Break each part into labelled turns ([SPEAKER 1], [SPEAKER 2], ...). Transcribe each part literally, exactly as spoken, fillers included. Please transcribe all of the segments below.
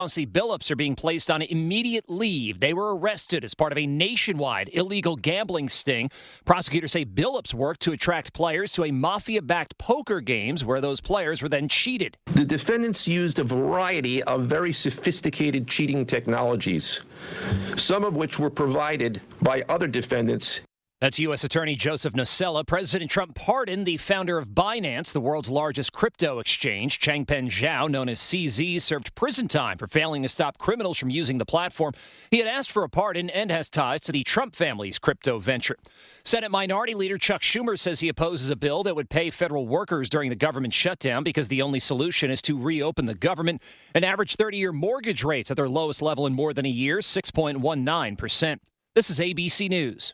[SPEAKER 1] Chauncey Billups are being placed on immediate leave. They were arrested as part of a nationwide illegal gambling sting. Prosecutors say Billups worked to attract players to a mafia-backed poker games where those players were then cheated.
[SPEAKER 2] The defendants used a variety of very sophisticated cheating technologies, some of which were provided by other defendants.
[SPEAKER 1] That's U S. Attorney Joseph Nocella. President Trump pardoned the founder of Binance, the world's largest crypto exchange. Changpeng Zhao, known as C Z, served prison time for failing to stop criminals from using the platform. He had asked for a pardon and has ties to the Trump family's crypto venture. Senate Minority Leader Chuck Schumer says he opposes a bill that would pay federal workers during the government shutdown because the only solution is to reopen the government. An average thirty-year mortgage rates at their lowest level in more than a year, six point one nine percent. This is A B C News.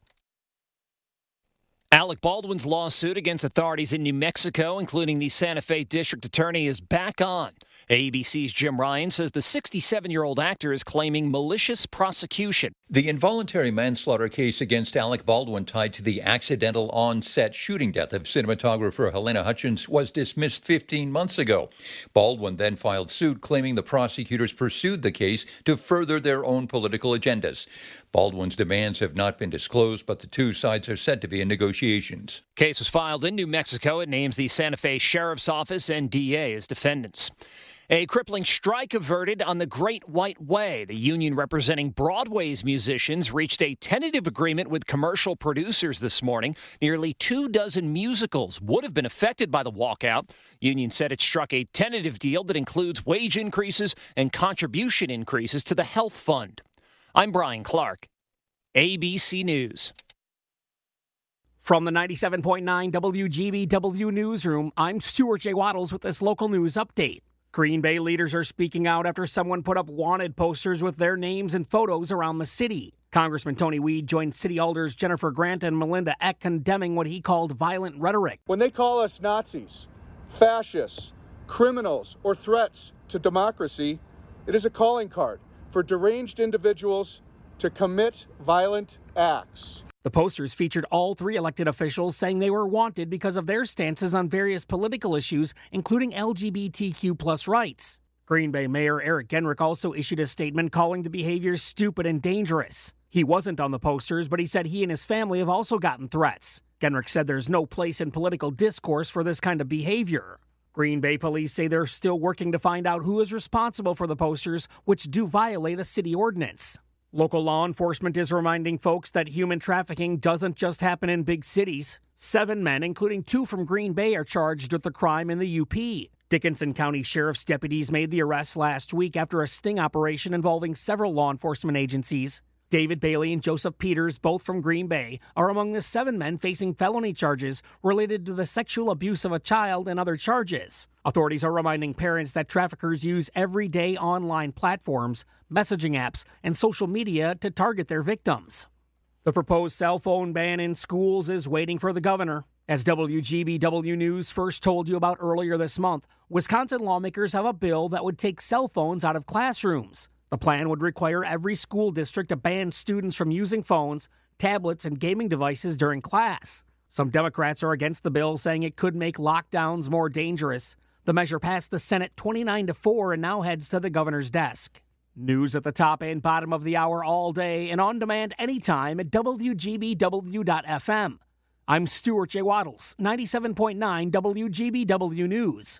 [SPEAKER 1] Alec Baldwin's lawsuit against authorities in New Mexico, including the Santa Fe District Attorney, is back on. A B C's Jim Ryan says the sixty-seven-year-old actor is claiming malicious prosecution.
[SPEAKER 3] The involuntary manslaughter case against Alec Baldwin tied to the accidental on-set shooting death of cinematographer Helena Hutchins was dismissed fifteen months ago. Baldwin then filed suit claiming the prosecutors pursued the case to further their own political agendas. Baldwin's demands have not been disclosed, but the two sides are said to be in negotiations.
[SPEAKER 1] Case was filed in New Mexico. It names the Santa Fe Sheriff's Office and D A as defendants. A crippling strike averted on the Great White Way. The union representing Broadway's musicians reached a tentative agreement with commercial producers this morning. Nearly two dozen musicals would have been affected by the walkout. Union said it struck a tentative deal that includes wage increases and contribution increases to the health fund. I'm Brian Clark, A B C News.
[SPEAKER 4] From the ninety-seven point nine W G B W newsroom, I'm Stuart J. Waddles with this local news update. Green Bay leaders are speaking out after someone put up wanted posters with their names and photos around the city. Congressman Tony Weed joined city alders Jennifer Grant and Melinda Eck condemning what he called violent rhetoric.
[SPEAKER 5] When they call us Nazis, fascists, criminals, or threats to democracy, it is a calling card for deranged individuals to commit violent acts.
[SPEAKER 4] The posters featured all three elected officials saying they were wanted because of their stances on various political issues, including L G B T Q plus rights. Green Bay Mayor Eric Genrich also issued a statement calling the behavior stupid and dangerous. He wasn't on the posters, but he said he and his family have also gotten threats. Genrich said there's no place in political discourse for this kind of behavior. Green Bay police say they're still working to find out who is responsible for the posters, which do violate a city ordinance. Local law enforcement is reminding folks that human trafficking doesn't just happen in big cities. Seven men, including two from Green Bay, are charged with the crime in the U P. Dickinson County Sheriff's deputies made the arrest last week after a sting operation involving several law enforcement agencies. David Bailey and Joseph Peters, both from Green Bay, are among the seven men facing felony charges related to the sexual abuse of a child and other charges. Authorities are reminding parents that traffickers use everyday online platforms, messaging apps, and social media to target their victims. The proposed cell phone ban in schools is waiting for the governor. As W G B W News first told you about earlier this month, Wisconsin lawmakers have a bill that would take cell phones out of classrooms. The plan would require every school district to ban students from using phones, tablets, and gaming devices during class. Some Democrats are against the bill, saying it could make lockdowns more dangerous. The measure passed the Senate twenty-nine to four and now heads to the governor's desk. News at the top and bottom of the hour all day and on demand anytime at W G B W dot F M. I'm Stuart J. Waddles, ninety-seven point nine W G B W News.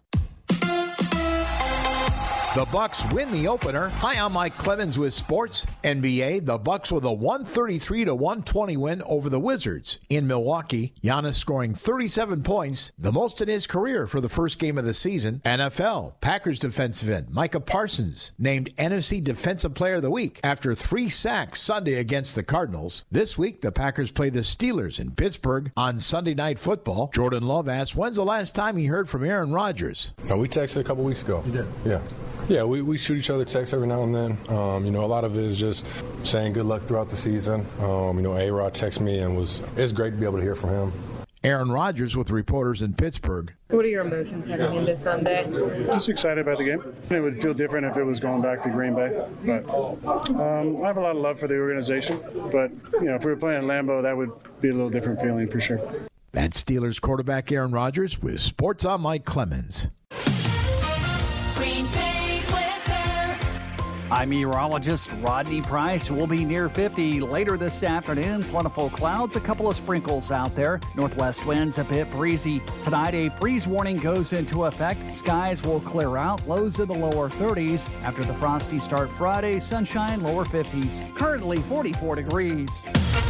[SPEAKER 6] The Bucks win the opener. Hi, I'm Mike Clemens with Sports. N B A, the Bucks with a one thirty-three to one twenty win over the Wizards. In Milwaukee, Giannis scoring thirty-seven points, the most in his career for the first game of the season. N F L, Packers defensive end Micah Parsons named N F C Defensive Player of the Week after three sacks Sunday against the Cardinals. This week, the Packers play the Steelers in Pittsburgh on Sunday Night Football. Jordan Love asked, when's the last time he heard from Aaron Rodgers?
[SPEAKER 7] No, we texted a couple weeks ago. You did? Yeah. Yeah, we, we shoot each other texts every now and then. Um, you know, a lot of it is just saying good luck throughout the season. Um, you know, A-Rod texted me and was it's great to be able to hear from him.
[SPEAKER 6] Aaron Rodgers with reporters in Pittsburgh.
[SPEAKER 8] What are your emotions heading into Sunday?
[SPEAKER 9] Just excited about the game. It would feel different if it was going back to Green Bay. But um, I have a lot of love for the organization. But, you know, if we were playing in Lambeau, that would be a little different feeling for sure.
[SPEAKER 6] That's Steelers quarterback Aaron Rodgers with Sports on Mike Clemens.
[SPEAKER 10] Green Bay weather. I'm meteorologist Rodney Price. We'll be near fifty later this afternoon. Plentiful clouds, a couple of sprinkles out there. Northwest winds a bit breezy. Tonight, a freeze warning goes into effect. Skies will clear out. Lows in the lower thirties. After the frosty start Friday, sunshine, lower fifties. Currently forty-four degrees.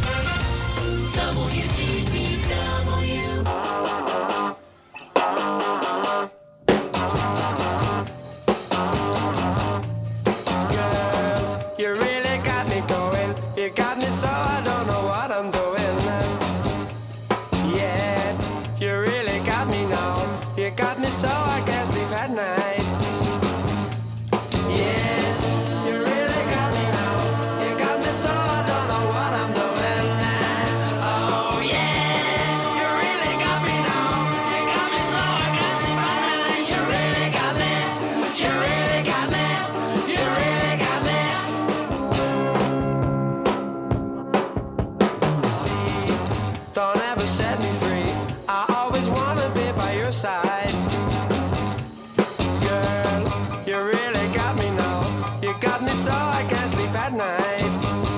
[SPEAKER 11] W G B W.
[SPEAKER 12] You really got me going. You got me so I don't know what I'm doing. Yeah, you really got me now. You got me so I can't sleep at night. Yeah, you really got me now. You got me so I don't know what I'm doing. Oh yeah, you really got me now. You got me so I can't sleep at night. You really got me. You really got me. You really got me. Don't ever set me free. I always wanna be by your side. Girl, you really got me now. You got me so I can't sleep at night.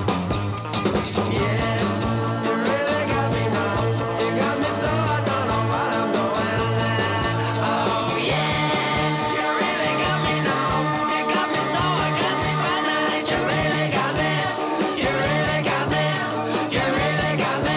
[SPEAKER 12] Yeah, you really got me now. You got me so I don't know what I'm doing. Oh yeah, you really got me now. You got me so I can't sleep at night. You really got me. You really got me. You really got me.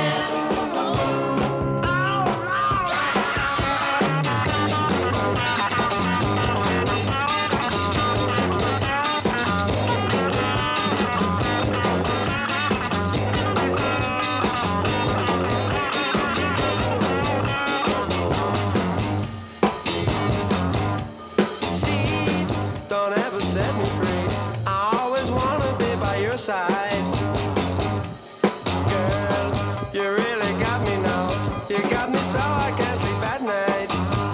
[SPEAKER 12] See, don't ever set me free. I always wanna be by your side. Girl, you really got me now. You got me so I can't sleep at night.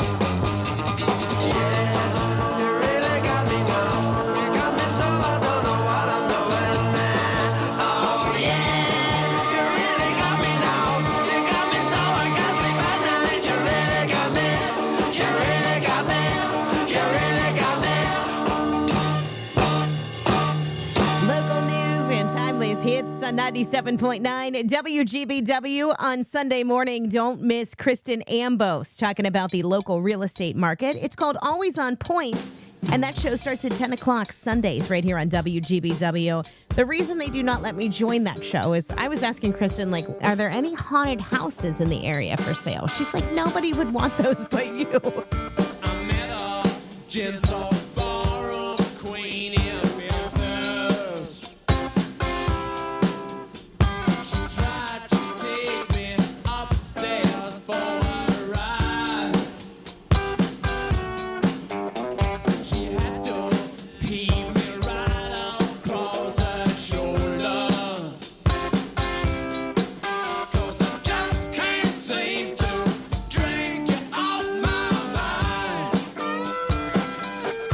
[SPEAKER 12] Yeah, you really got me now. You got me so I don't know what I'm doing. Oh yeah, you really got me now. You got me so I can't sleep at night. You really got me. You really got me. You really got me.
[SPEAKER 13] Local news and timeless hits on ninety-seven point nine W G B W on Sunday morning. Don't miss Kristen Ambos talking about the local real estate market. It's called Always on Point, and that show starts at ten o'clock Sundays right here on W G B W. The reason they do not let me join that show is I was asking Kristen, like, are there any haunted houses in the area for sale? She's like, nobody would want those but you.
[SPEAKER 11] I met a gentle ballroom queen in Memphis. She tried to take me upstairs for a ride. She had to heave me right across her shoulder. 'Cause I just can't seem to drink you off my mind.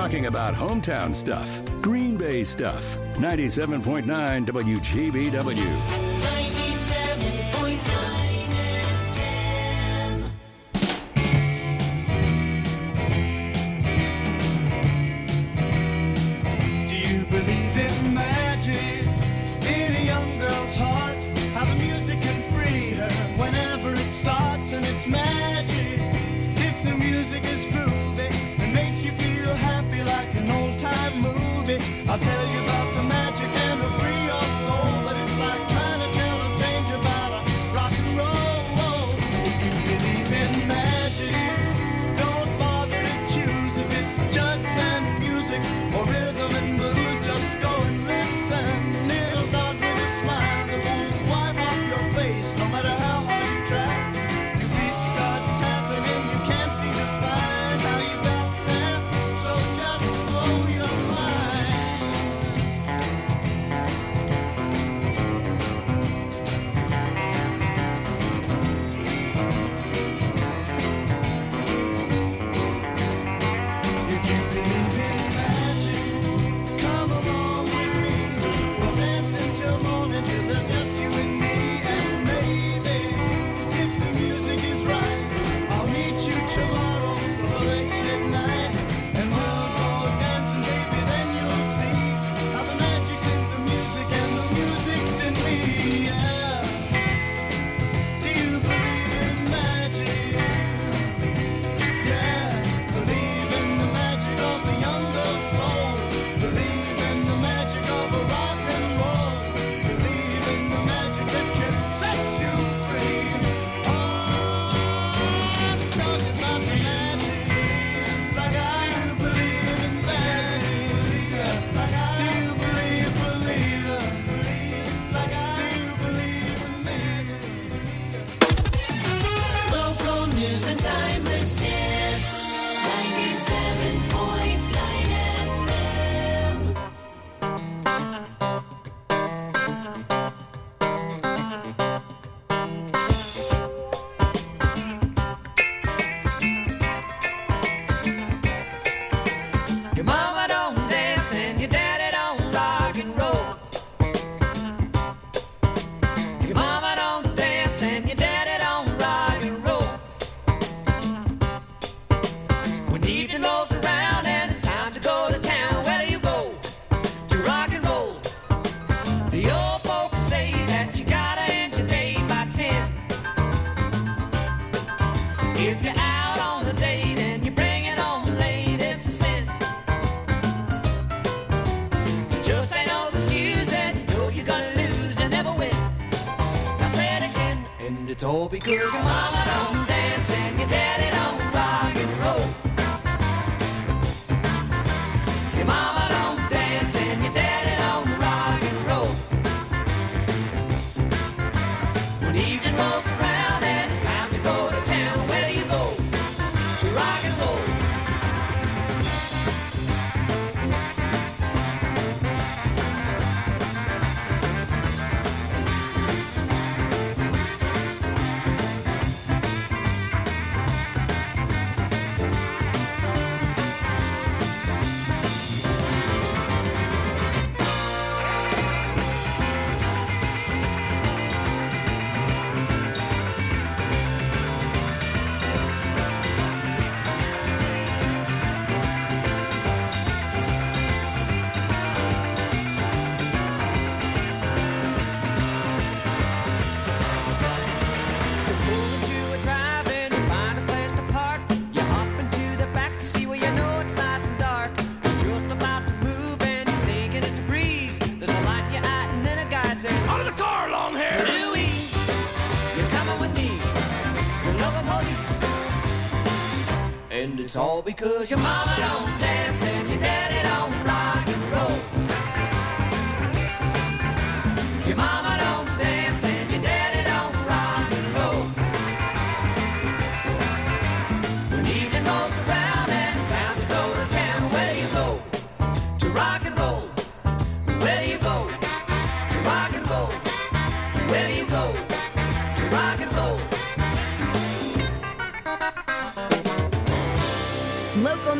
[SPEAKER 14] talking about hometown stuff, Green Bay stuff. ninety-seven point nine W G B W.
[SPEAKER 12] ninety-seven point nine F M.
[SPEAKER 15] Do you believe in magic in a young girl's heart? How the music can free her whenever it starts, and it's magic. If the music is groovy and makes you feel happy like an old-time movie, I'll tell you about the magic and it'll free your soul. But it's like trying to tell a stranger about a rock and roll. If you believe in magic, don't bother to choose if it's jug band music or rhythm and blues. Just go and listen. It'll start with a smile that won't wipe off your face, no matter how hard you try. Your feet start tapping and you can't seem to find how you got there. So just blow your mind. If you believe in magic, come along with me. We'll dance until morning till there's just you and me. And maybe, if the music is right, I'll meet you tomorrow so late at night. And we'll go dancing, baby, then you'll see how the magic's in the music and the music's in me. Yeah. Do you believe in magic? Yeah. Believe in the magic of the young girl's soul. Believe in the magic of a rock and roll. Believe in the magic that can set you free. Oh, talk about the magic. Like I believe in magic. Like I do believe, believe, believe. Like I do believe in magic.
[SPEAKER 12] Local news and timeless hits. ninety-seven point nine F M.
[SPEAKER 15] Your mama don't dance and your daddy don't rock and roll. Your mama don't dance and your daddy don't rock and roll. When evening rolls around and it's time to go to town, where do you go? To rock and roll. The old folks say that you gotta end your day by ten. If you're out on a date and you bring it home late, it's a sin. You just ain't overused and you know you're gonna lose and never win. Now say it again, and it's all because your mama don't dance and your daddy don't rock and roll. Your mama don't dance and your daddy don't rock and roll. When evening rolls around and it's time to go to town, where do you go? To rock and roll. And it's all because your mama don't dance and your daddy don't rock and roll. Your mama don't dance and your daddy don't rock and roll. When evening rolls around and it's time to go to town, where do you go? To rock and roll. Where do you go? To rock and roll. Where do you go? To rock and roll.
[SPEAKER 13] Local news and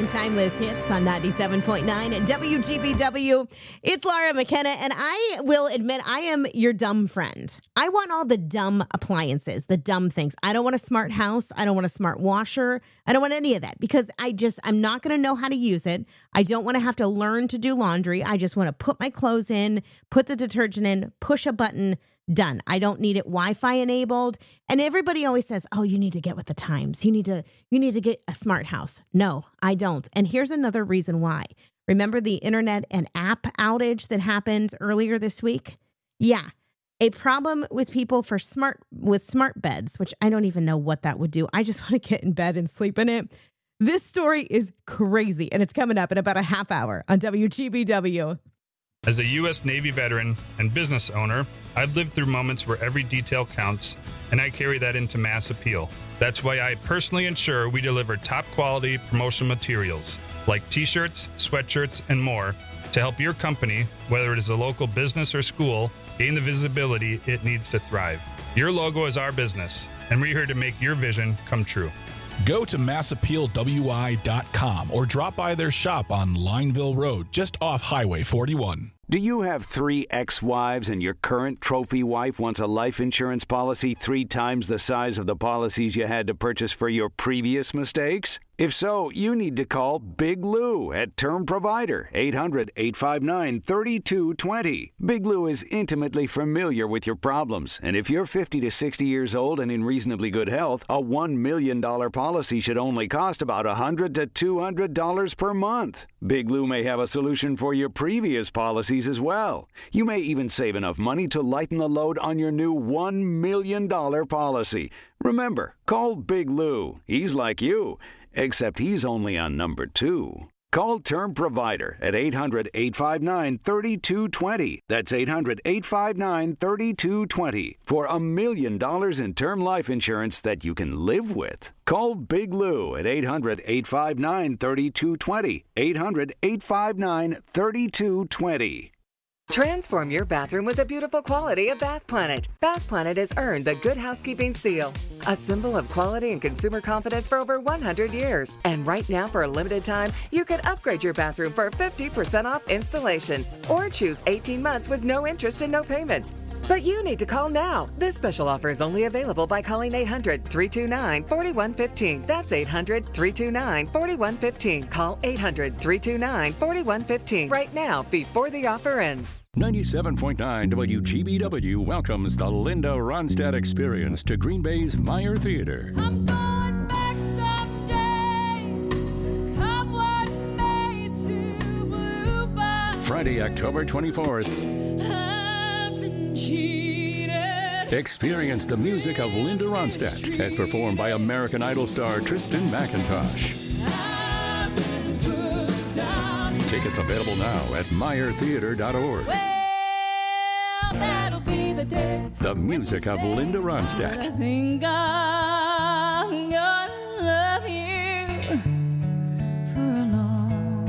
[SPEAKER 13] and timeless hits on ninety-seven point nine at W G B W. It's Laura McKenna, and I will admit I am your dumb friend. I want all the dumb appliances, the dumb things. I don't want a smart house. I don't want a smart washer. I don't want any of that because I just, I'm not going to know how to use it. I don't want to have to learn to do laundry. I just want to put my clothes in, put the detergent in, push a button, done. I don't need it Wi-Fi enabled. And everybody always says, oh, you need to get with the times. You need to, you need to get a smart house. No, I don't. And here's another reason why. Remember the internet and app outage that happened earlier this week? Yeah. A problem with people for smart, with smart beds, which I don't even know what that would do. I just want to get in bed and sleep in it. This story is crazy, and it's coming up in about a half hour on W G B W.
[SPEAKER 16] As a U S Navy veteran and business owner, I've lived through moments where every detail counts, and I carry that into mass appeal. That's why I personally ensure we deliver top quality promotional materials like t-shirts, sweatshirts, and more to help your company, whether it is a local business or school, gain the visibility it needs to thrive. Your logo is our business, and we're here to make your vision come true.
[SPEAKER 17] Go to mass appeal w i dot com or drop by their shop on Lineville Road, just off Highway forty-one.
[SPEAKER 18] Do you have three ex-wives and your current trophy wife wants a life insurance policy three times the size of the policies you had to purchase for your previous mistakes? If so, you need to call Big Lou at Term Provider, eight hundred, eight five nine, three two two zero. Big Lou is intimately familiar with your problems, and if you're fifty to sixty years old and in reasonably good health, a one million dollars policy should only cost about one hundred to two hundred dollars per month. Big Lou may have a solution for your previous policies as well. You may even save enough money to lighten the load on your new one million dollars policy. Remember, call Big Lou. He's like you, except he's only on number two. Call Term Provider at eight hundred, eight five nine, three two two zero. That's eight hundred, eight five nine, three two two zero for a million dollars in term life insurance that you can live with. Call Big Lou at eight hundred, eight five nine, three two two zero. eight hundred, eight five nine, three two two zero.
[SPEAKER 19] Transform your bathroom with the beautiful quality of Bath Planet. Bath Planet has earned the Good Housekeeping seal, a symbol of quality and consumer confidence for over one hundred years. And right now, for a limited time, you can upgrade your bathroom for fifty percent off installation or choose eighteen months with no interest and no payments. But you need to call now. This special offer is only available by calling eight hundred, three two nine, four one one five. That's eight hundred, three two nine, four one one five. Call eight hundred, three two nine, four one one five right now before the offer ends.
[SPEAKER 14] ninety-seven point nine W G B W welcomes the Linda Ronstadt Experience to Green Bay's Meyer Theater. Friday, October twenty-fourth. Experience the music of Linda Ronstadt as performed by American Idol star Tristan McIntosh. Tickets available now at meyer theater dot org.
[SPEAKER 12] Well, that'll be the day.
[SPEAKER 14] The music of Linda Ronstadt.
[SPEAKER 12] I think I'm gonna love you for a long,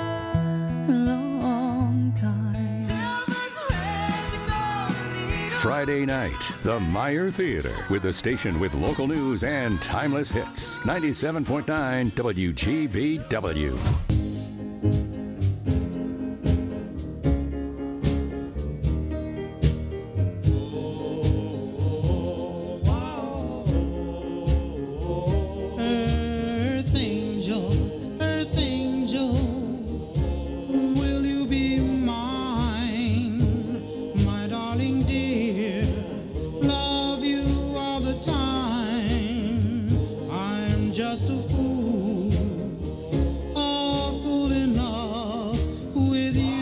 [SPEAKER 12] long time.
[SPEAKER 14] Friday night, the Meyer Theater, with the station with local news and timeless hits. ninety-seven point nine W G B W.
[SPEAKER 15] Earth angel, earth angel, will you be mine, my darling dear? Love you all the time. I'm just a fool, a fool in love with you.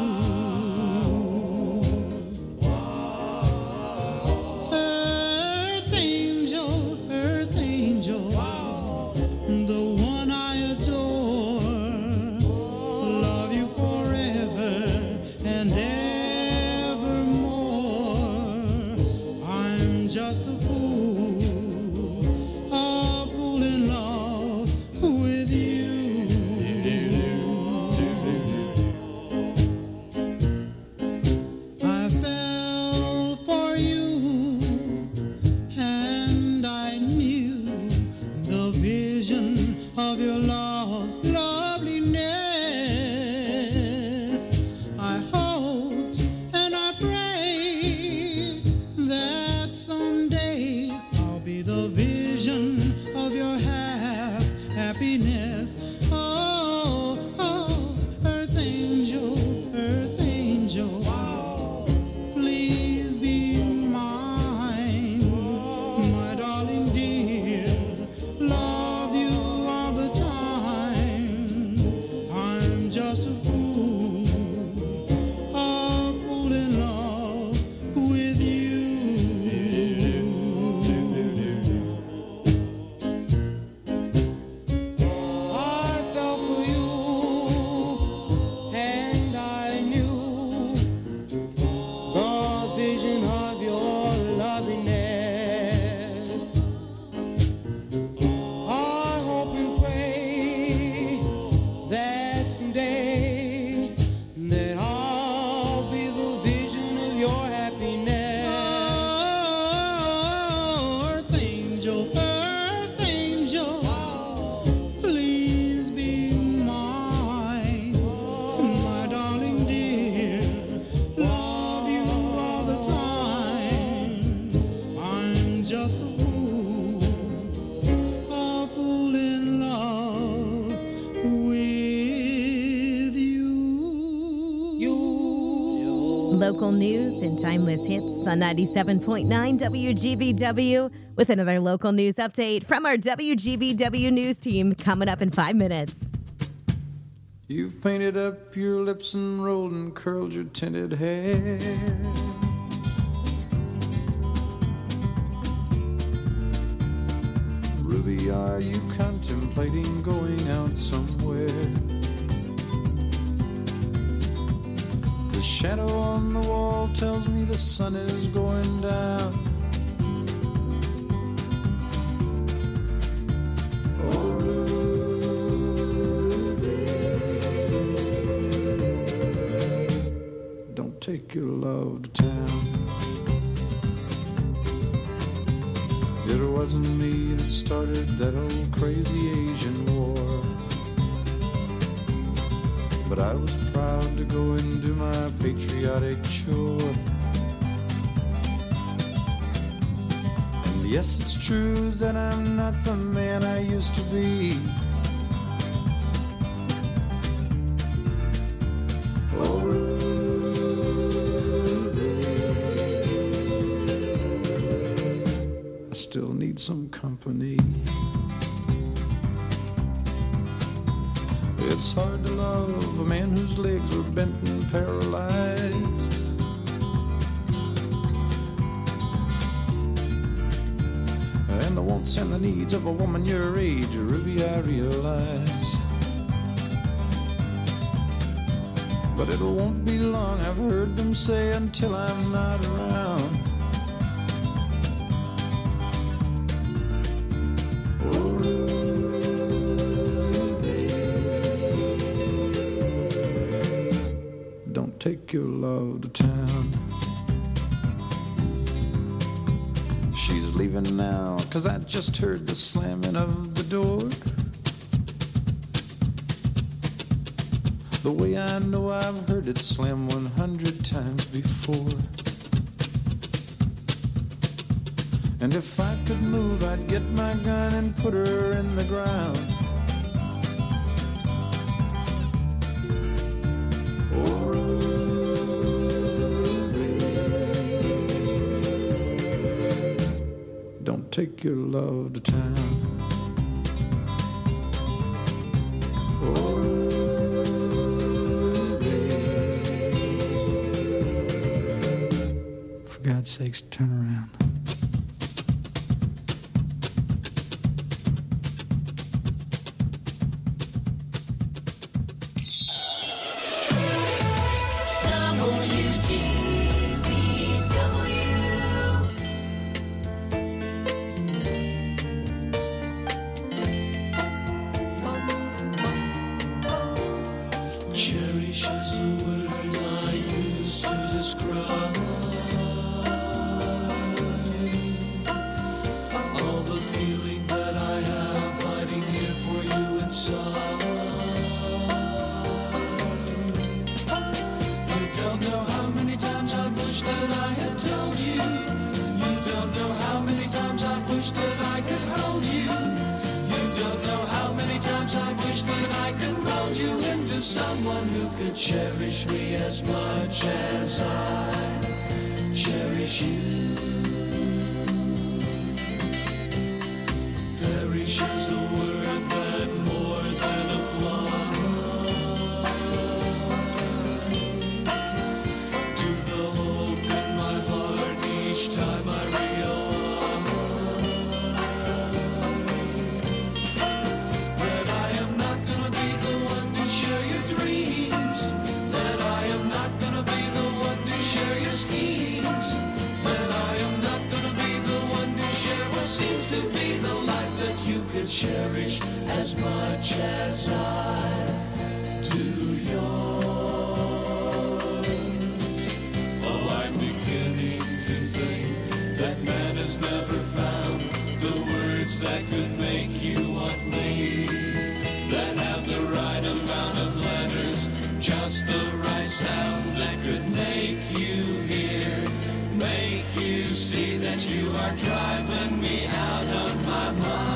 [SPEAKER 15] Earth angel, earth angel, the one I adore. Love you forever and evermore. I'm just a fool, a fool in love with you. I fell for you, and I knew the vision of your love, love, says, oh, oh, earth angel, earth angel, please be mine, my darling dear, love you all the time. I'm just a fool, a fool in love with you. I fell for you, and I knew the vision of your loveliness. I hope and pray that someday that I'll be the vision of your happiness. Oh, earth angel, earth angel, please be mine, my darling dear. Love you all the time. I'm just a fool, a fool in love with you.
[SPEAKER 13] Local news and timeless hits on ninety-seven point nine W G B W with another local news update from our W G B W news team coming up in five minutes.
[SPEAKER 15] You've painted up your lips and rolled and curled your tinted hair. Ruby, are you contemplating going out somewhere? The shadow on the wall tells me the sun is going down. Oh, Ruby, don't take your love to town. It wasn't me that started that old crazy Asian war, but I was proud to go and do my patriotic chore. And yes, it's true that I'm not the man I used to be. Oh, I still need some company. It's hard to love a man whose legs are bent and paralyzed. And the wants and the needs of a woman your age, Ruby, I realize. But it won't be long, I've heard them say, until I'm not around. Take your love to town. She's leaving now, 'cause I just heard the slamming of the door. The way I know I've heard it slam one hundred times before. And if I could move, I'd get my gun and put her in the ground. Take your love to town. Oh, for God's sakes, turn around.
[SPEAKER 12] someone who could cherish me as much as I cherish you. Perish is the word that more than applies to the hope in my heart each time I realize that I am not gonna be the one to share your dreams, that I am not gonna be the one to share your schemes, that I am not gonna be the one to share what seems to be the life that you could cherish as much as I do yours. Oh, I'm beginning to think that man has never found the words that could make you want me, that have the right amount of letters, just the right sound that could make you hear, make you see that you are driving me out of my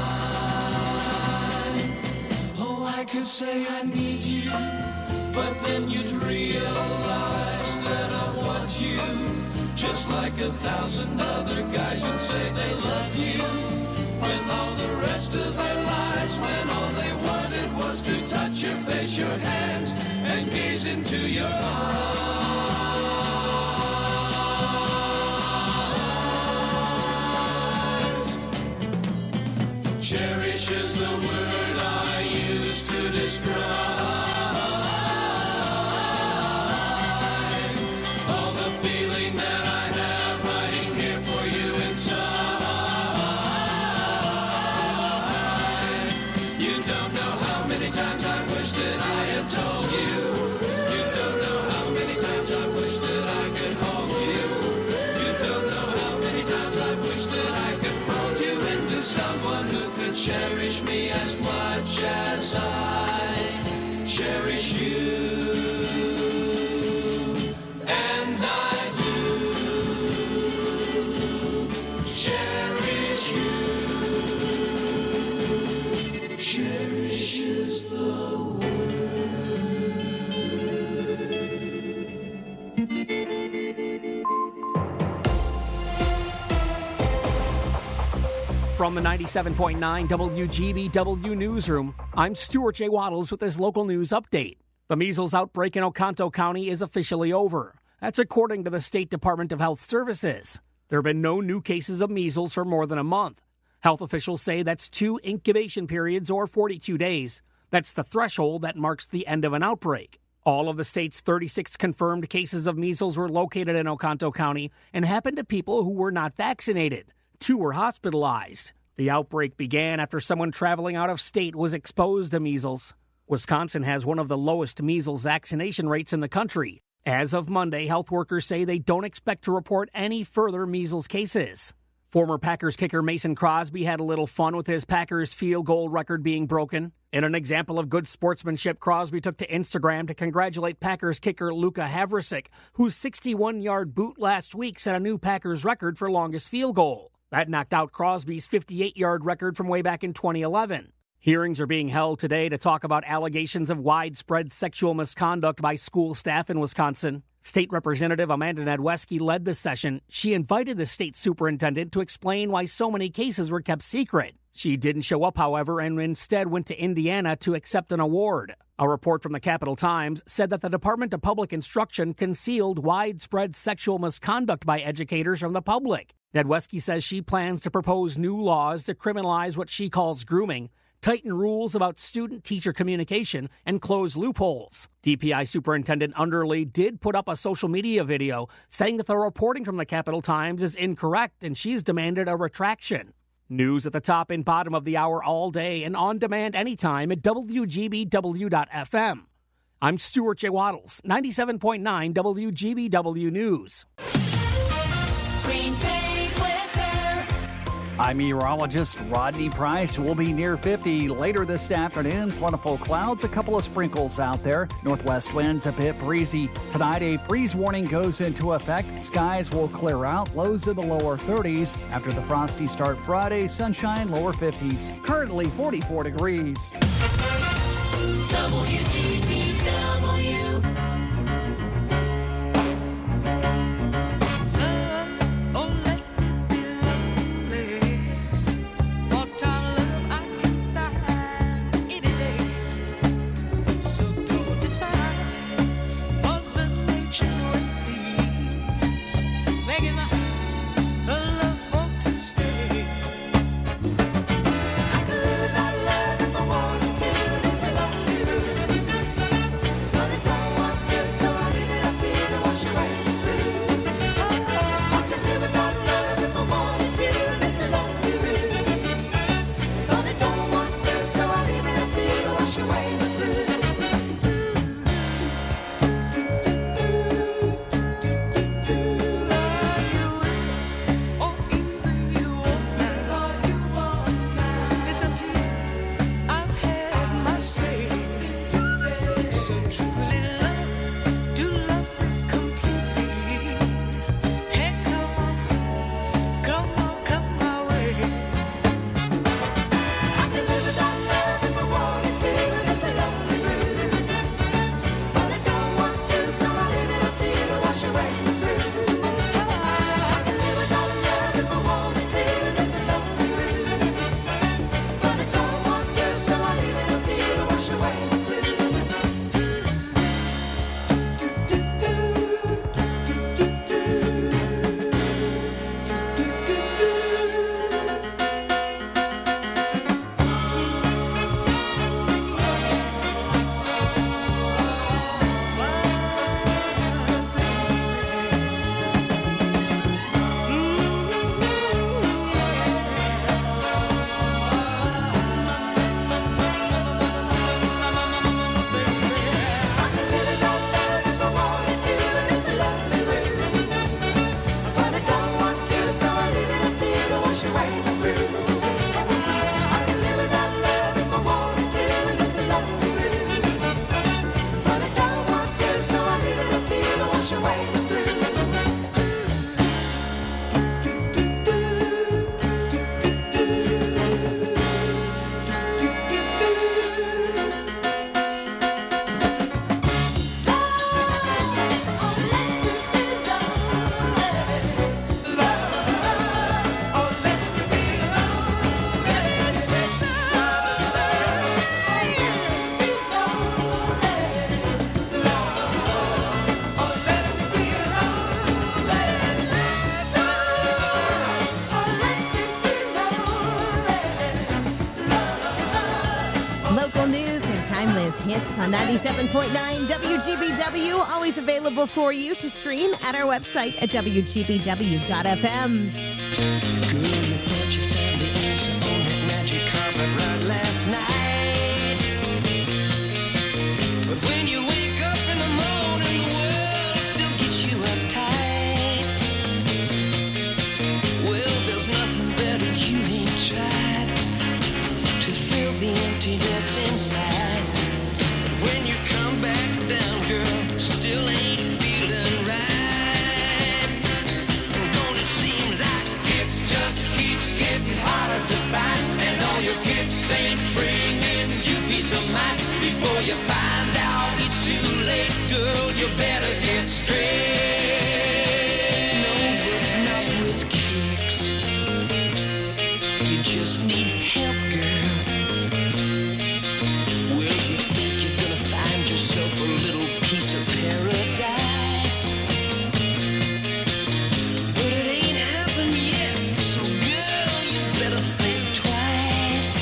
[SPEAKER 12] mind. Oh, I could say I need you, but then you'd realize that I want you, just like a thousand other guys would say they love you, with all the rest of their lives, when all they wanted was to touch your face, your hands, and gaze into your eyes. Cherish is the word I use to describe all the feeling that I have hiding here for you inside. You don't know how many times I wish that I had told you. You don't know how many times I wish that I could hold you. You don't know how many times I wish that I could mold you into someone who could cherish me as much as I cherish you. And I do cherish you. Cherish is the
[SPEAKER 4] From the ninety-seven point nine W G B W newsroom, I'm Stuart J. Waddles with this local news update. The measles outbreak in Oconto County is officially over. That's according to the State Department of Health Services. There have been no new cases of measles for more than a month. Health officials say that's two incubation periods or forty-two days. That's the threshold that marks the end of an outbreak. All of the state's thirty-six confirmed cases of measles were located in Oconto County and happened to people who were not vaccinated. Two were hospitalized. The outbreak began after someone traveling out of state was exposed to measles. Wisconsin has one of the lowest measles vaccination rates in the country. As of Monday, health workers say they don't expect to report any further measles cases. Former Packers kicker Mason Crosby had a little fun with his Packers field goal record being broken. In an example of good sportsmanship, Crosby took to Instagram to congratulate Packers kicker Luka Havrisik, whose sixty-one-yard boot last week set a new Packers record for longest field goal. That knocked out Crosby's fifty-eight-yard record from way back in twenty eleven. Hearings are being held today to talk about allegations of widespread sexual misconduct by school staff in Wisconsin. State Representative Amanda Nedweski led the session. She invited the state superintendent to explain why so many cases were kept secret. She didn't show up, however, and instead went to Indiana to accept an award. A report from the Capital Times said that the Department of Public Instruction concealed widespread sexual misconduct by educators from the public. Nedweski says she plans to propose new laws to criminalize what she calls grooming, tighten rules about student-teacher communication, and close loopholes. D P I Superintendent Underly did put up a social media video saying that the reporting from the Capital Times is incorrect and she's demanded a retraction. News at the top and bottom of the hour all day and on demand anytime at W G B W dot F M. I'm Stuart J. Waddles, ninety-seven point nine W G B W News.
[SPEAKER 12] Green Bay weather.
[SPEAKER 10] I'm meteorologist Rodney Price. We'll be near fifty later this afternoon. Plentiful clouds, a couple of sprinkles out there. Northwest winds a bit breezy. Tonight, a freeze warning goes into effect. Skies will clear out. Lows in the lower thirties. After the frosty start Friday, sunshine, lower fifties. Currently forty-four degrees.
[SPEAKER 12] W G B W.
[SPEAKER 13] Hits on ninety-seven point nine W G B W. Always available for you to stream at our website at W G B W dot F M.
[SPEAKER 12] Inside, but when you come back down, girl, still ain't feeling right. And don't it seem like it's just keep getting harder to find, and all your kicks ain't bringing you peace of mind. Before you find out it's too late, girl, you better get straight. No, but not with kicks. You just need help, girl. A little piece of paradise, but it ain't happened yet. So, girl, you better think twice.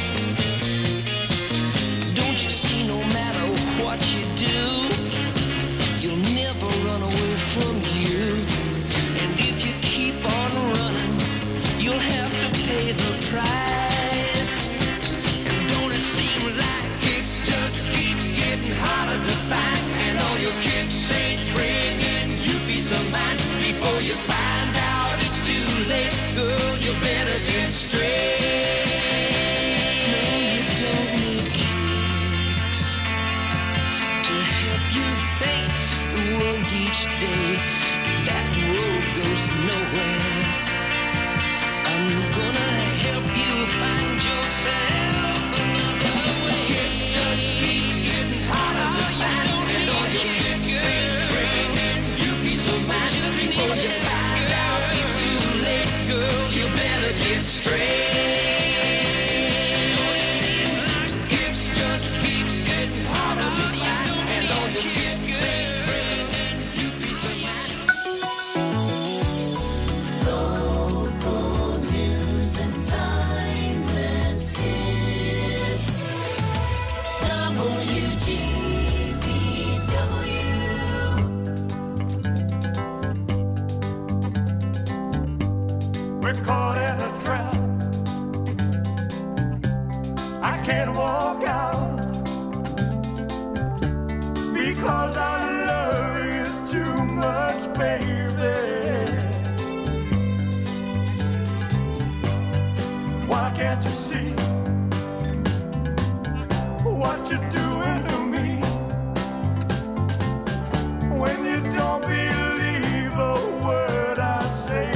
[SPEAKER 12] Don't you see? No matter what you do, you'll never run away from you. And if you keep on running, you'll have to pay the price. And don't it seem like it's just keep getting harder to find? Your kicks ain't bringing you peace of mind. Before you find out it's too late, girl, you better get straight. No, you don't need kicks to help you face the world each day. That road goes nowhere. I'm gonna help you find yourself another way. Kicks just keep getting harder to find. Your kicks ain't bringing you peace of mind. Before you find out it's too late, girl, you better get straight. Don't it seem like kicks just keep getting harder to find? And all your kicks ain't bringing you peace of mind. Local news and timeless hits. W G.
[SPEAKER 15] We're caught in a trap. I can't walk out because I love you too much, baby. Why can't you see what you're doing to me when you don't believe a word I say?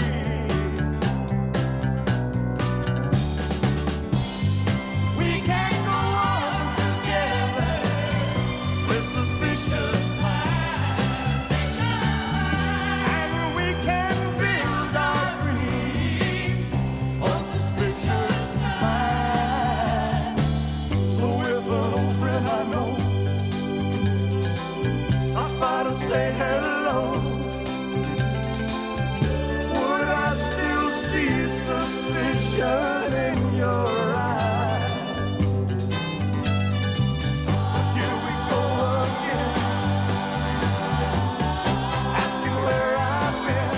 [SPEAKER 15] Say hello. Would I still see suspicion in your eyes? Here we go again, asking where I've been.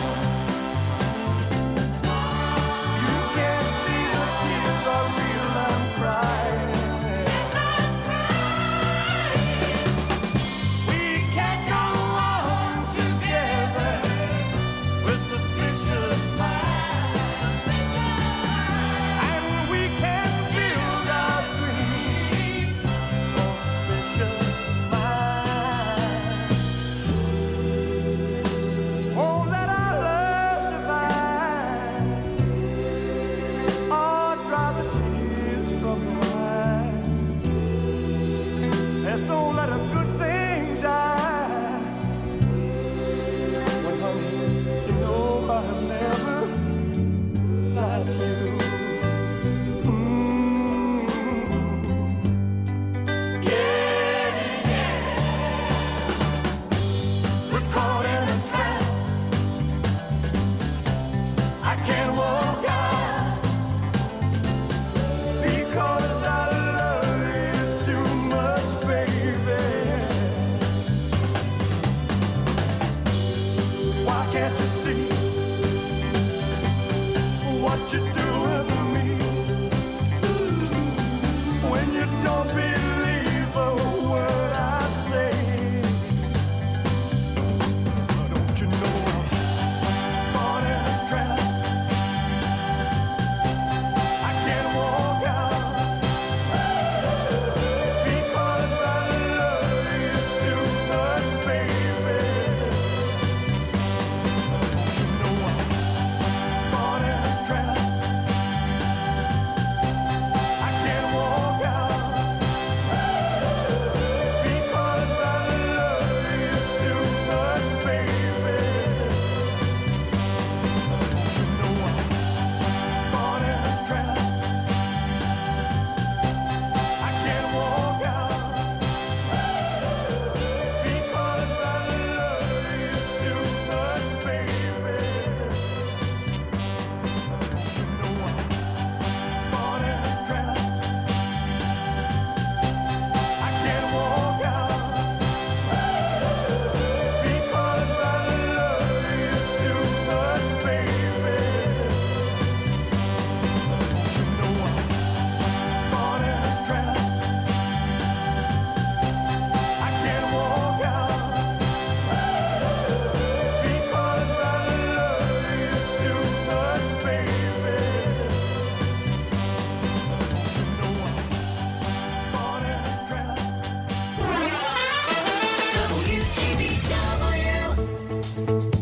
[SPEAKER 15] You can't see the tears are real, I'm crying. see what you do with me when you don't believe a word I say. Don't you know I'm caught in a trap? I can't walk out because I love you too much, baby. Don't you know I'm caught in a trap? I can't walk out because I love you too much, baby. Don't you know I'm caught in a trap? I can't walk out because I love you too much, baby. Don't you know I'm caught in a trap? I can't walk out because I love you too much, baby. Don't you know I'm caught in a trap? I can't walk out because I love you too much, baby. Don't you know I'm caught in a trap?
[SPEAKER 12] W G B W.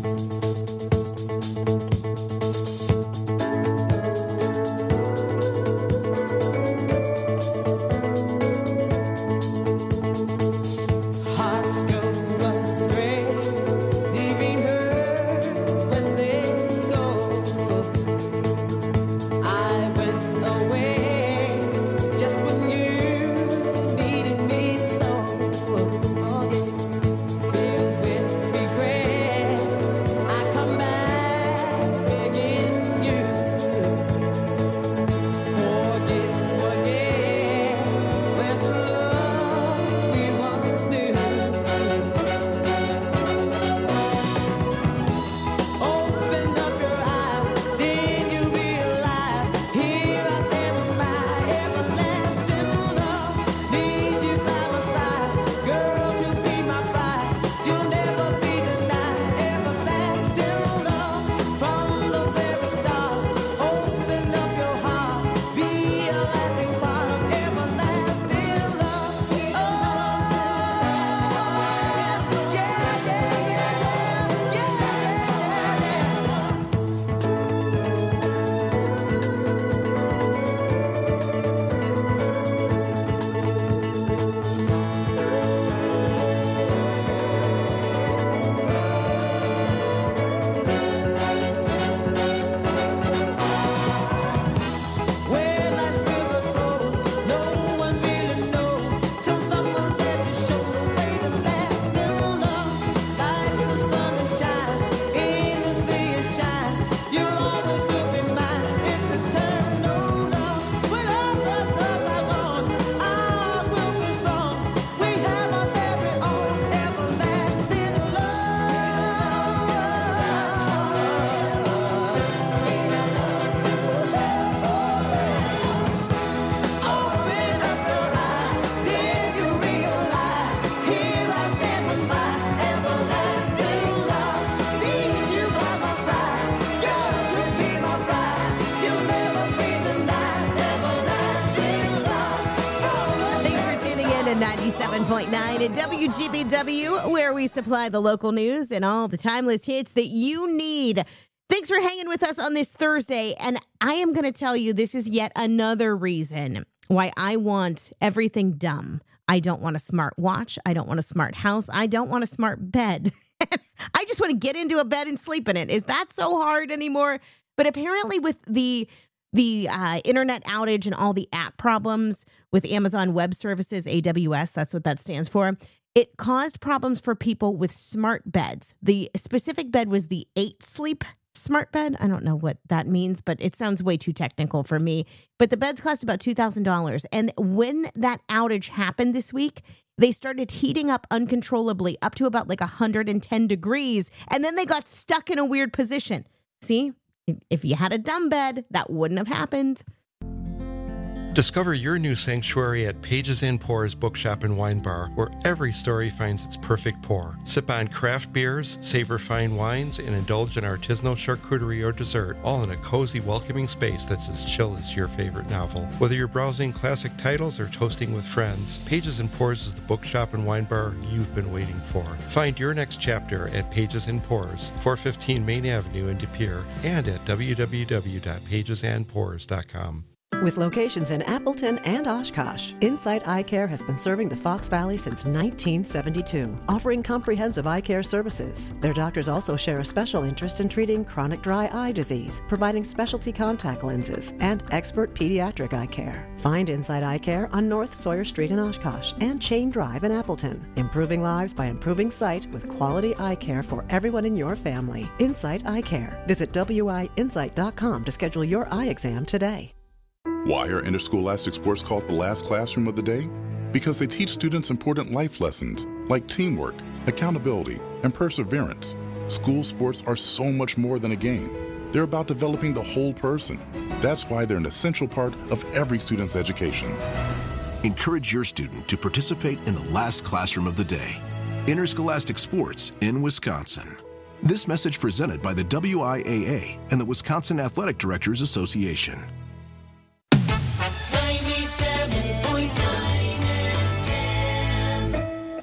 [SPEAKER 15] Hearts go astray, leaving her when they go. I went away just when you needed me so. Oh, yeah. Filled with regret, I come back begging you. Forgive, forget, where's the love we once knew? Open up your eyes, then you realize here I stand with my everlasting love. Need you by my side, girl, to be my bride. You'll never be denied. Everlasting love from the very start. Open up your heart, be a lasting part of everlasting love. Oh, yeah, yeah, yeah, yeah, yeah, yeah. Where life's river flows, no one really knows till someone's there to show the way to lasting love. Like the sun that shines, endlessly it shines. You'll always will be mine. It's eternal love. When all the loves are gone, I will be strong. We have our very own everlasting love. Open up your eyes, then you realize here I stand with my everlasting love. Need you by my side, girl, to be my bride. You'll never be denied. Everlasting love.
[SPEAKER 13] Thanks for tuning in to ninety-seven point nine at W G B W, where we supply the local news and all the timeless hits that you need. Thanks for hanging with us on this Thursday. And I am going to tell you, this is yet another reason why I want everything dumb. I don't want a smart watch. I don't want a smart house. I don't want a smart bed. I just want to get into a bed and sleep in it. Is that so hard anymore? But apparently with the the uh, internet outage and all the app problems with Amazon Web Services, A W S, that's what that stands for, it caused problems for people with smart beds. The specific bed was the eight sleep smart bed. I don't know what that means, but it sounds way too technical for me. But the beds cost about two thousand dollars. And when that outage happened this week, They started heating up uncontrollably up to about like one hundred ten degrees, and then they got stuck in a weird position. See, if you had a dumb bed, that wouldn't have happened.
[SPEAKER 20] Discover your new sanctuary at Pages and Pours Bookshop and Wine Bar, where every story finds its perfect pour. Sip on craft beers, savor fine wines, and indulge in artisanal charcuterie or dessert, all in a cozy, welcoming space that's as chill as your favorite novel. Whether you're browsing classic titles or toasting with friends, Pages and Pours is the bookshop and wine bar you've been waiting for. Find your next chapter at Pages and Pours, four fifteen Main Avenue in De Pere, and at w w w dot pages and pours dot com.
[SPEAKER 21] With locations in Appleton and Oshkosh, Insight Eye Care has been serving the Fox Valley since nineteen seventy-two, offering comprehensive eye care services. Their doctors also share a special interest in treating chronic dry eye disease, providing specialty contact lenses, and expert pediatric eye care. Find Insight Eye Care on North Sawyer Street in Oshkosh and Chain Drive in Appleton, improving lives by improving sight with quality eye care for everyone in your family. Insight Eye Care. Visit w i insight dot com to schedule your eye exam today.
[SPEAKER 22] Why are interscholastic sports called the last classroom of the day? Because they teach students important life lessons like teamwork, accountability, and perseverance. School sports are so much more than a game. They're about developing the whole person. That's why they're an essential part of every student's education.
[SPEAKER 23] Encourage your student to participate in the last classroom of the day. Interscholastic sports in Wisconsin. This message presented by the W I A A and the Wisconsin Athletic Directors Association.
[SPEAKER 12] ninety-seven point nine F M.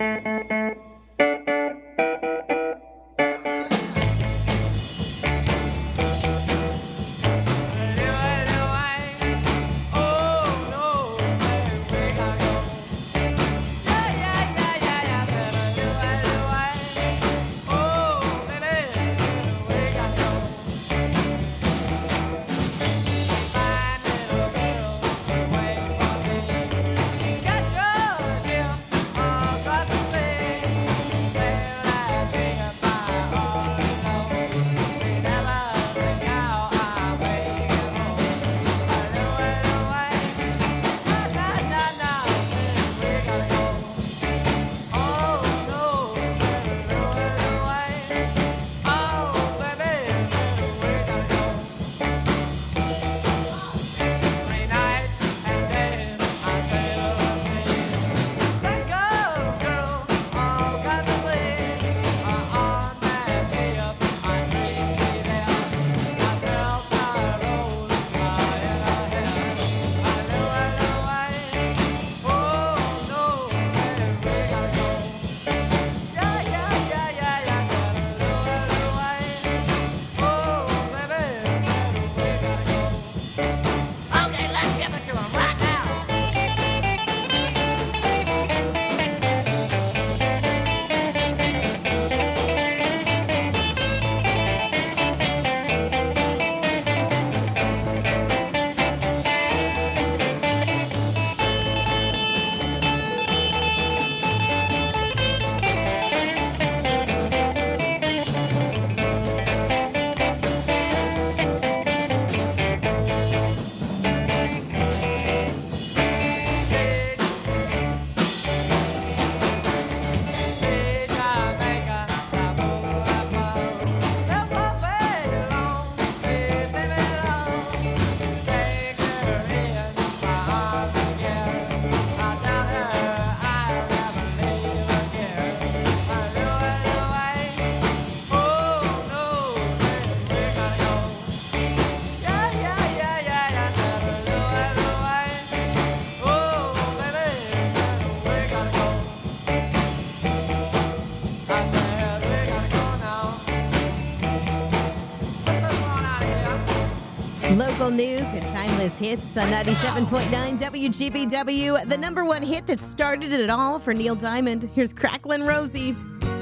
[SPEAKER 13] Local news and timeless hits on ninety-seven point nine W G B W. The number one hit that started it all for Neil Diamond. Here's Cracklin' Rosie.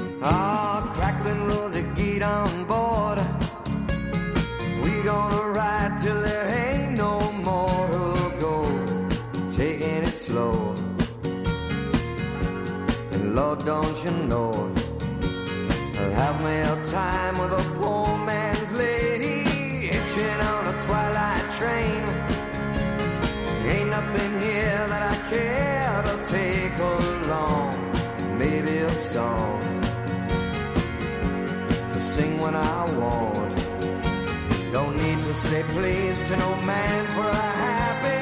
[SPEAKER 12] Ah, Cracklin' Rosie, get on board. We gonna ride till there ain't no more to go. Taking it slow. And Lord, don't you know, I'll have me a time with a poor man's lady. Hitching on a twilight train. Ain't nothing here that I care to take along. say please to no man for a happy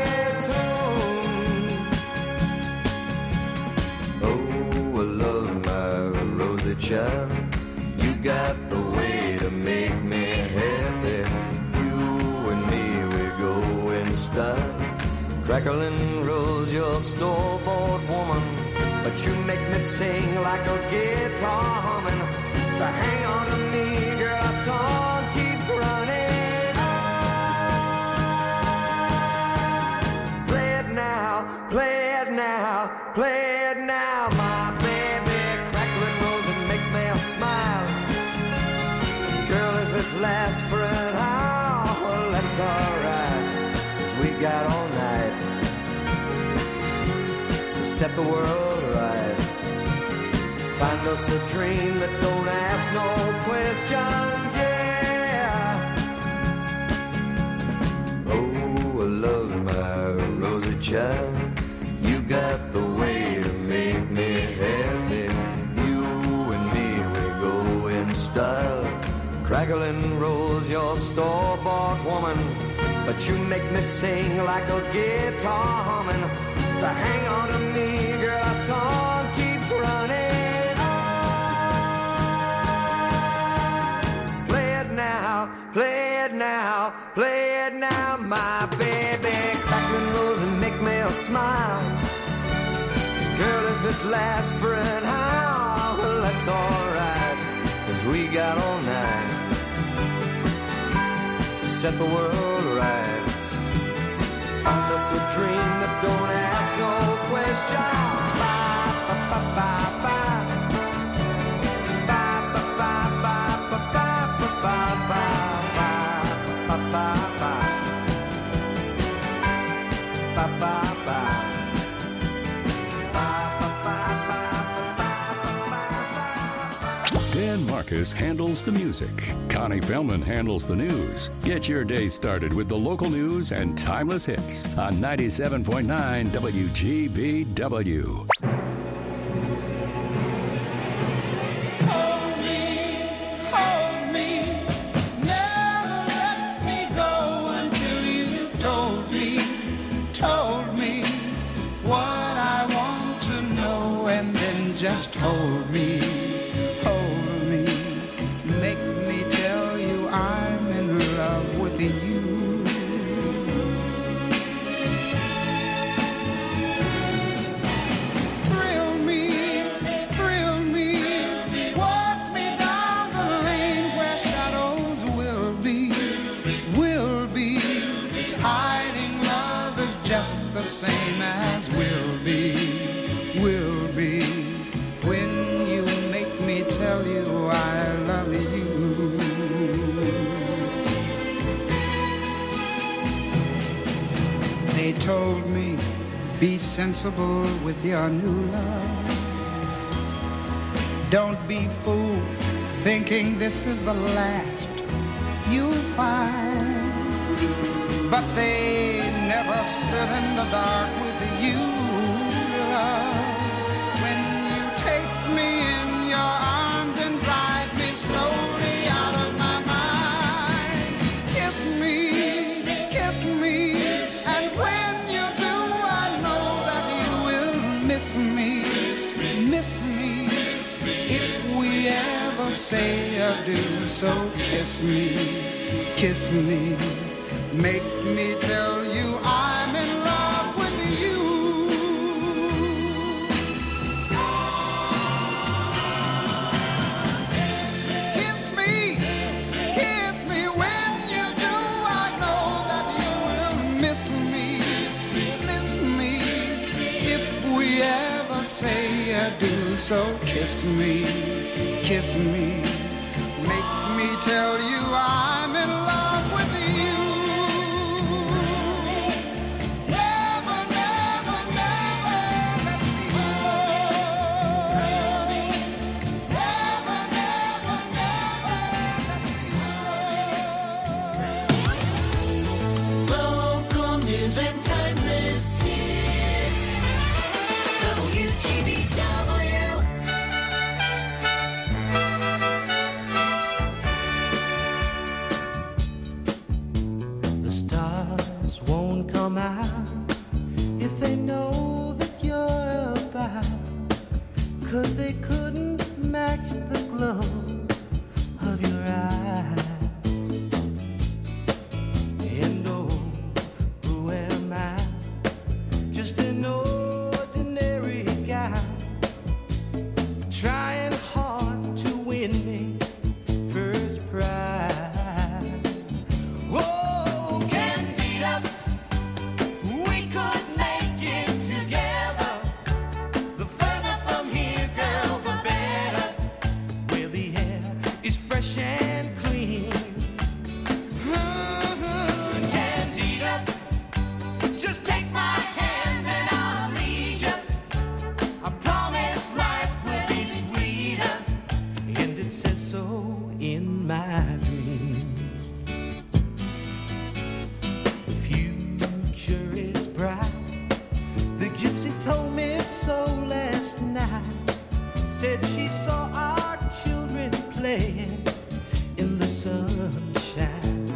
[SPEAKER 12] tune. Oh, I love my rosy child. You got the way to make me happy. You and me, we go in style. Crackling rose, your store-bought woman, but you make me sing like a guitar humming. So hang on to me, girl, our song keeps running on. Play it now, play it now, play it now, my baby. Crackling rose and make me smile. Girl, if it lasts for an hour, well, that's alright, 'cause we got all night to set the world right. Find us a dream that don't ask no questions, yeah. Oh, I love my rosy child. You got the way to make me happy. You and me, we go in style. Crackling rose, your store-bought woman, but you make me sing like a guitar humming. So hang on to me, girl, our song keeps running on. Play it now, play it now, play it now, my baby. Crackling rose and make me smile. Girl, if it lasts for an hour, well, that's alright, 'cause we got all night to set the world right. Find us a dream that don't ask no questions. Bye, bye, bye, bye, bye. Bye, bye, bye, bye, bye, bye, bye, bye, bye, bye, bye. Bye, bye, bye.
[SPEAKER 14] Dan Marcus handles the music. Connie Fellman handles the news. Get your day started with the local news and timeless hits on ninety-seven point nine W G B W.
[SPEAKER 15] Hold me, hold me, never let me go until you've told me, told me what I want to know, and then just hold me. The same as will be, will be, when you make me tell you I love you. They told me, be sensible with your new love. Don't be fooled thinking this is the last you'll find. But they never stood in the dark with you, love. When you take me in your arms and drive me slowly out of my mind. Kiss me, kiss me, and when you do, I know that you will miss me, miss me. If we ever say adieu, so kiss me, kiss me. Make me tell you I'm in love with you. Kiss me, kiss me. When you do, I know that you will miss me, miss me. If we ever say adieu, so kiss me, kiss me. Make me tell you I'm in love with you.
[SPEAKER 12] And timeless hits. W G B W.
[SPEAKER 15] won't come out if they know that you're about. 'Cause they couldn't match the glow of your eyes. And oh, who am I? Just an ordinary guy, trying hard to win me first prize. Whoa, Candida, we could make it together. The further from here, girl, the better. Where the air is fresh and clean. Mhm, Candida, just take my hand and I'll lead you. I promise life will be sweeter, and it says so in my dreams. The future is bright. The gypsy told me so last night. Said she saw our children playing in the sunshine.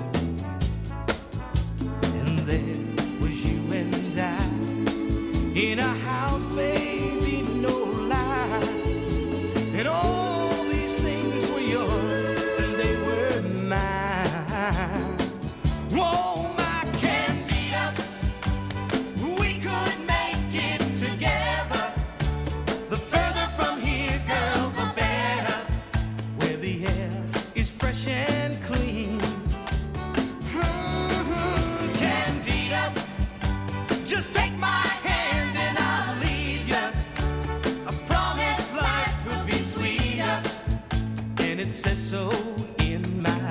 [SPEAKER 15] And there was you and I in a house, baby, no lie. And all these things were yours and they were mine. Whoa, my Candida, we could make it together. The further from here, girl, the better. Where the air is fresh and clean. Mhm, Candida, just take my hand and I'll lead you. I promise life will be sweeter, and it says so in my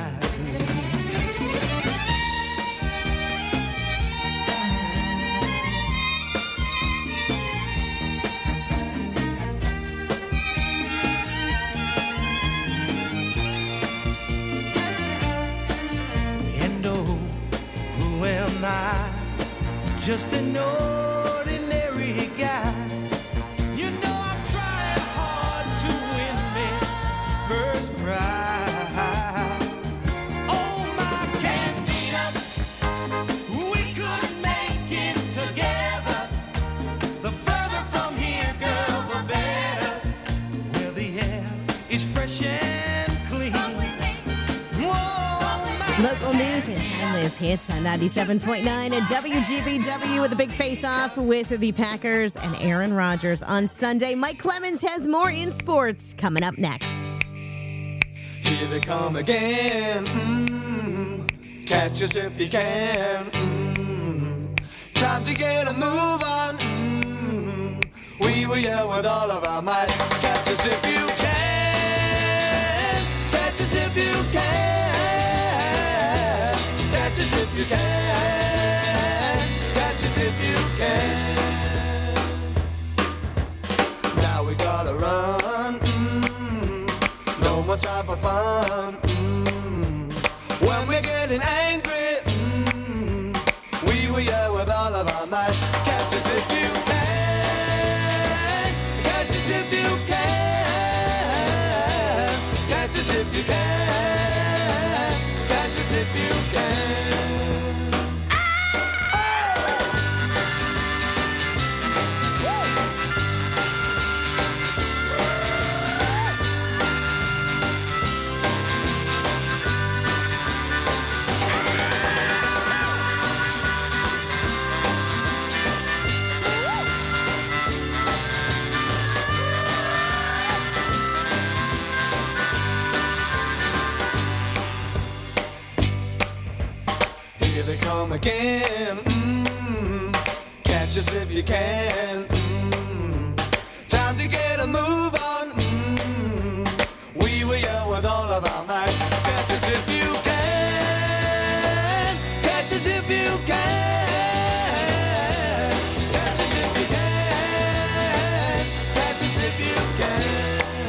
[SPEAKER 15] And oh, who am I? Just an ordinary guy. You know I'm trying hard to win me first prize. Oh, my Candida, we could make it together. The further from here, girl, the better. Where the air is fresh and clean. Whoa, my
[SPEAKER 13] Local news and timeless hits on ninety-seven point nine at W G B W with a big face-off with the Packers and Aaron Rodgers on Sunday. Mike Clemens has more in sports coming up next.
[SPEAKER 15] Here they come again. Mm, catch us if you can. Mm, time to get a move on. Mm, we will yell with all of our might. Catch us if you can. Catch us if you can. Catch us if you can. Catch us if you can. Now we gotta run. Mm, no more time for fun. Mm, when we're getting angry, mm, we will yell with all of our might. Catch us if you can. Catch us if you can. Catch us if you can. Catch us if you can. Here they come again. Mm, catch us if you can. Mm, time to get a move on. Mm, we will yell with all of our might. Catch us if you can. Catch us if you can. Catch us if you can. Catch us if you can.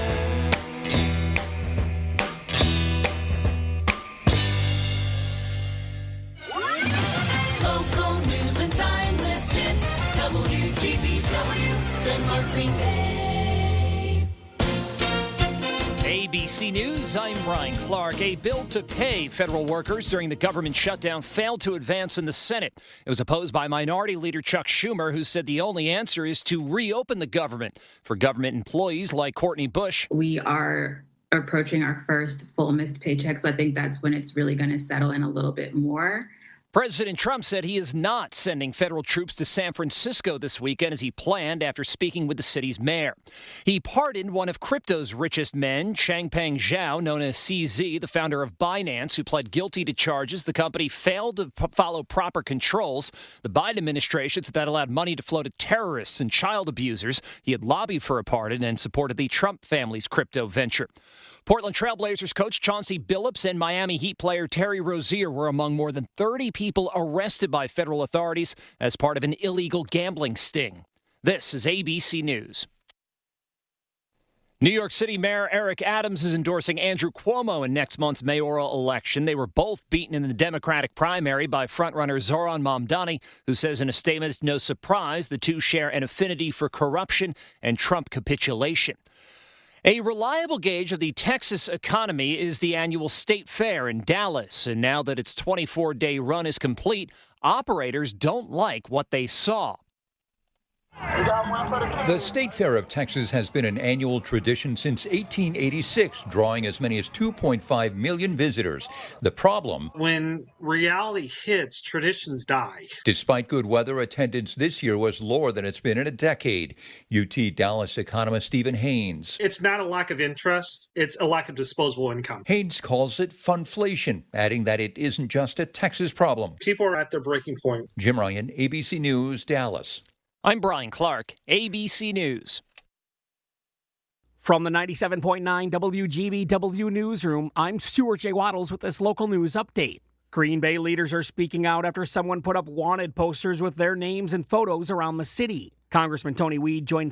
[SPEAKER 12] Local news and timeless hits. W G B W, Denmark, Green Bay.
[SPEAKER 4] A
[SPEAKER 1] B C News, I'm Brian Clark. A bill to pay federal workers during the government shutdown failed to advance in the Senate. It was opposed by Minority Leader Chuck Schumer, who said the only answer is to reopen the government for government employees like Courtney Bush.
[SPEAKER 8] We are approaching our first full missed paycheck, so I think that's when it's really going to settle in a little bit more.
[SPEAKER 1] President Trump said he is not sending federal troops to San Francisco this weekend as he planned after speaking with the city's mayor. He pardoned one of crypto's richest men, Changpeng Zhao, known as C Z, the founder of Binance, who pled guilty to charges the company failed to p- follow proper controls. The Biden administration said that allowed money to flow to terrorists and child abusers. He had lobbied for a pardon and supported the Trump family's crypto venture. Portland Trail Blazers coach Chauncey Billups and Miami Heat player Terry Rozier were among more than thirty people arrested by federal authorities as part of an illegal gambling sting. This is A B C News. New York City Mayor Eric Adams is endorsing Andrew Cuomo in next month's mayoral election. They were both beaten in the Democratic primary by frontrunner Zohran Mamdani, who says in a statement it's no surprise the two share an affinity for corruption and Trump capitulation. A reliable gauge of the Texas economy is the annual State Fair in Dallas. And now that its twenty-four day run is complete, operators don't like what they saw.
[SPEAKER 2] The State Fair of Texas has been an annual tradition since eighteen eighty-six, drawing as many as two point five million visitors. The problem,
[SPEAKER 3] when reality hits, traditions die.
[SPEAKER 2] Despite good weather, attendance this year was lower than it's been in a decade. U T Dallas economist Stephen Haynes.
[SPEAKER 3] It's not a lack of interest, it's a lack of disposable income.
[SPEAKER 2] Haynes calls it funflation, adding that it isn't just a Texas problem.
[SPEAKER 3] People are at their breaking point.
[SPEAKER 2] Jim Ryan, A B C News, Dallas.
[SPEAKER 1] I'm Brian Clark, A B C News.
[SPEAKER 4] From the ninety-seven point nine W G B W Newsroom, I'm Stuart J. Waddles with this local news update. Green Bay leaders are speaking out after someone put up wanted posters with their names and photos around the city. Congressman Tony Weed joined